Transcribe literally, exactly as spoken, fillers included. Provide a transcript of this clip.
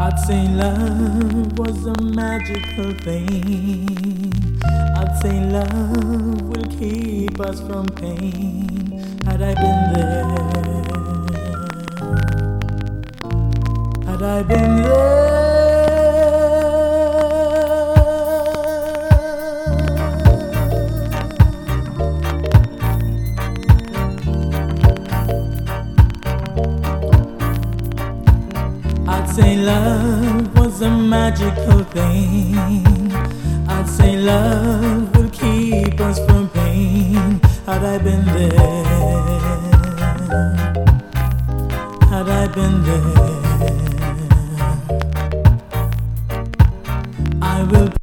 I'd say love was a magical thing. I'd say love will keep us from pain. Had I been there, had I been there. I'd say love was a magical thing. I'd say love will keep us from pain. Had I been there, had I been there.